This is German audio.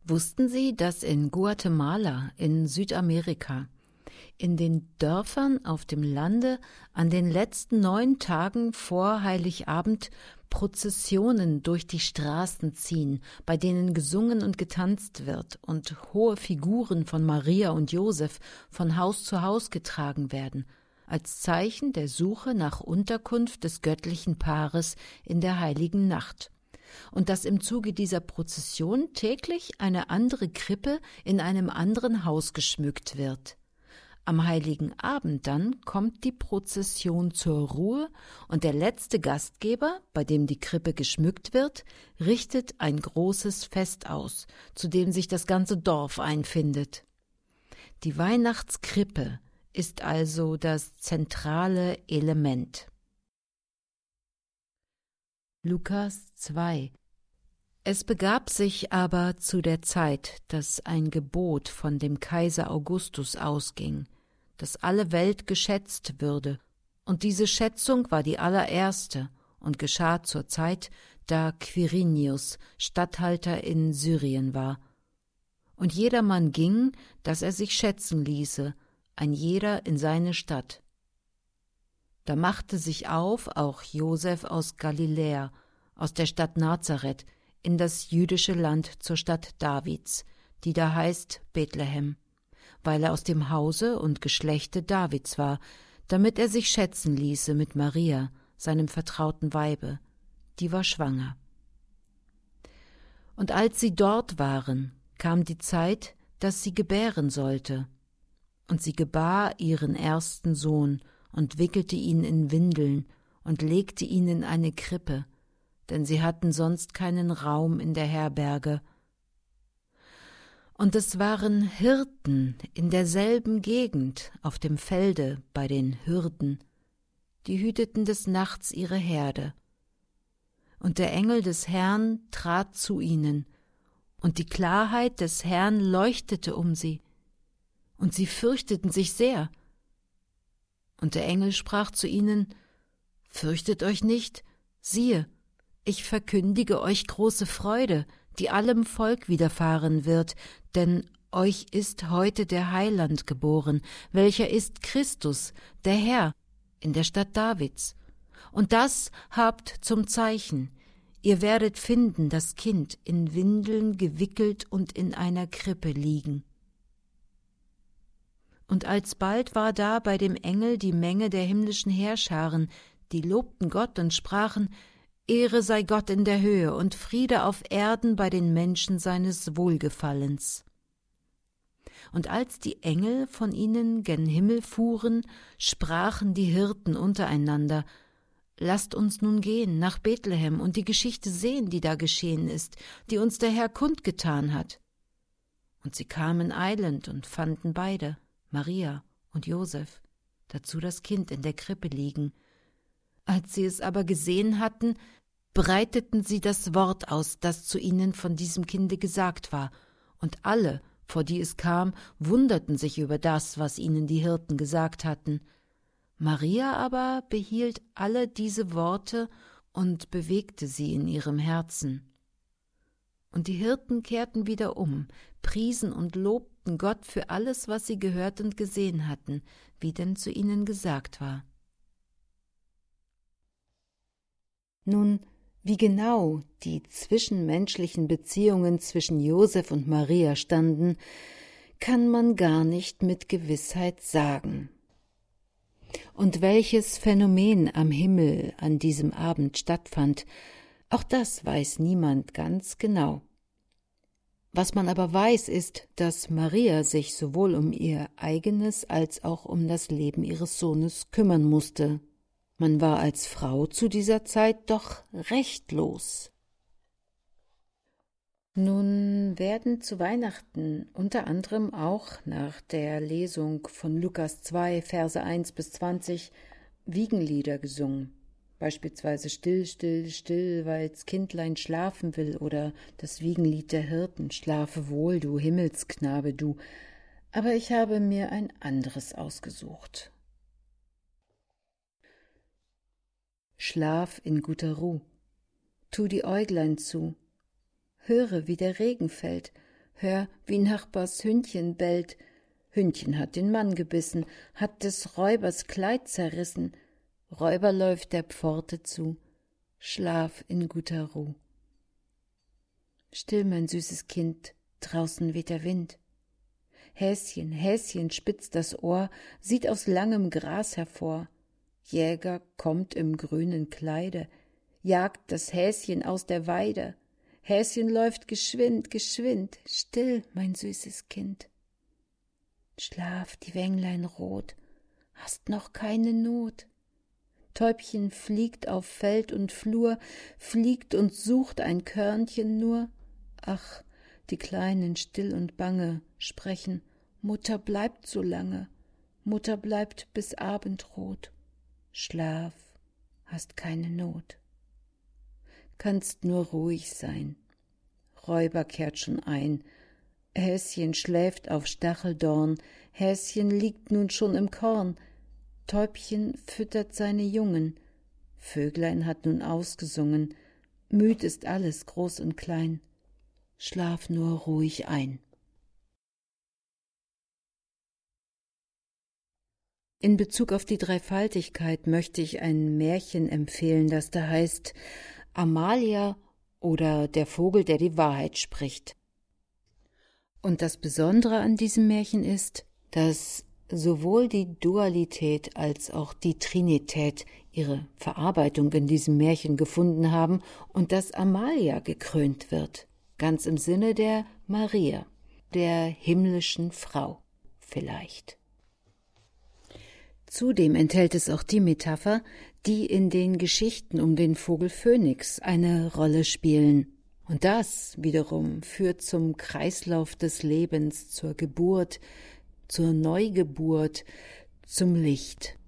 Wussten Sie, dass in Guatemala in Südamerika in den Dörfern auf dem Lande an den letzten 9 Tagen vor Heiligabend Prozessionen durch die Straßen ziehen, bei denen gesungen und getanzt wird und hohe Figuren von Maria und Josef von Haus zu Haus getragen werden, als Zeichen der Suche nach Unterkunft des göttlichen Paares in der heiligen Nacht. Und dass im Zuge dieser Prozession täglich eine andere Krippe in einem anderen Haus geschmückt wird. Am heiligen Abend dann kommt die Prozession zur Ruhe und der letzte Gastgeber, bei dem die Krippe geschmückt wird, richtet ein großes Fest aus, zu dem sich das ganze Dorf einfindet. Die Weihnachtskrippe ist also das zentrale Element. Lukas 2. Es begab sich aber zu der Zeit, dass ein Gebot von dem Kaiser Augustus ausging, dass alle Welt geschätzt würde, und diese Schätzung war die allererste und geschah zur Zeit, da Quirinius Statthalter in Syrien war. Und jedermann ging, dass er sich schätzen ließe, ein jeder in seine Stadt. Da machte sich auf auch Josef aus Galiläa, aus der Stadt Nazareth, in das jüdische Land zur Stadt Davids, die da heißt Bethlehem, weil er aus dem Hause und Geschlechte Davids war, damit er sich schätzen ließe mit Maria, seinem vertrauten Weibe, die war schwanger. Und als sie dort waren, kam die Zeit, dass sie gebären sollte. Und sie gebar ihren ersten Sohn und wickelte ihn in Windeln und legte ihn in eine Krippe, denn sie hatten sonst keinen Raum in der Herberge. Und es waren Hirten in derselben Gegend auf dem Felde bei den Hürden, die hüteten des Nachts ihre Herde. Und der Engel des Herrn trat zu ihnen, und die Klarheit des Herrn leuchtete um sie, und sie fürchteten sich sehr. Und der Engel sprach zu ihnen: Fürchtet euch nicht, siehe, ich verkündige euch große Freude, die allem Volk widerfahren wird, denn euch ist heute der Heiland geboren, welcher ist Christus, der Herr, in der Stadt Davids. Und das habt zum Zeichen: Ihr werdet finden das Kind in Windeln gewickelt und in einer Krippe liegen. Und alsbald war da bei dem Engel die Menge der himmlischen Heerscharen, die lobten Gott und sprachen: Ehre sei Gott in der Höhe und Friede auf Erden bei den Menschen seines Wohlgefallens. Und als die Engel von ihnen gen Himmel fuhren, sprachen die Hirten untereinander: Lasst uns nun gehen nach Bethlehem und die Geschichte sehen, die da geschehen ist, die uns der Herr kundgetan hat. Und sie kamen eilend und fanden beide, Maria und Josef, dazu das Kind in der Krippe liegen. Als sie es aber gesehen hatten, breiteten sie das Wort aus, das zu ihnen von diesem Kinde gesagt war, und alle, vor die es kam, wunderten sich über das, was ihnen die Hirten gesagt hatten. Maria aber behielt alle diese Worte und bewegte sie in ihrem Herzen. Und die Hirten kehrten wieder um, priesen und lobten Gott für alles, was sie gehört und gesehen hatten, wie denn zu ihnen gesagt war. Nun, wie genau die zwischenmenschlichen Beziehungen zwischen Josef und Maria standen, kann man gar nicht mit Gewissheit sagen. Und welches Phänomen am Himmel an diesem Abend stattfand, auch das weiß niemand ganz genau. Was man aber weiß, ist, dass Maria sich sowohl um ihr eigenes als auch um das Leben ihres Sohnes kümmern musste. Man war als Frau zu dieser Zeit doch rechtlos. Nun werden zu Weihnachten unter anderem auch nach der Lesung von Lukas 2, Verse 1 bis 20 Wiegenlieder gesungen. Beispielsweise Still, still, still, weil's Kindlein schlafen will, oder das Wiegenlied der Hirten, Schlafe wohl, du Himmelsknabe, du. Aber ich habe mir ein anderes ausgesucht. Schlaf in guter Ruh, tu die Äuglein zu, höre, wie der Regen fällt, hör, wie Nachbars Hündchen bellt. Hündchen hat den Mann gebissen, hat des Räubers Kleid zerrissen. Räuber läuft der Pforte zu, schlaf in guter Ruh. Still, mein süßes Kind, draußen weht der Wind. Häschen, Häschen spitzt das Ohr, sieht aus langem Gras hervor. Jäger kommt im grünen Kleide, jagt das Häschen aus der Weide. Häschen läuft geschwind, geschwind, still, mein süßes Kind. Schlaf, die Wänglein rot, hast noch keine Not. Täubchen fliegt auf Feld und Flur, fliegt und sucht ein Körnchen nur. Ach, die Kleinen still und bange sprechen, Mutter bleibt so lange, Mutter bleibt bis Abendrot. Schlaf, hast keine Not. Kannst nur ruhig sein. Räuber kehrt schon ein. Häschen schläft auf Stacheldorn, Häschen liegt nun schon im Korn. Täubchen füttert seine Jungen, Vöglein hat nun ausgesungen, müd ist alles, groß und klein. Schlaf nur ruhig ein. In Bezug auf die Dreifaltigkeit möchte ich ein Märchen empfehlen, das da heißt Amalia oder der Vogel, der die Wahrheit spricht. Und das Besondere an diesem Märchen ist, dass sowohl die Dualität als auch die Trinität ihre Verarbeitung in diesem Märchen gefunden haben und dass Amalia gekrönt wird, ganz im Sinne der Maria, der himmlischen Frau vielleicht. Zudem enthält es auch die Metapher, die in den Geschichten um den Vogel Phönix eine Rolle spielen. Und das wiederum führt zum Kreislauf des Lebens, zur Geburt, zur Neugeburt, zum Licht.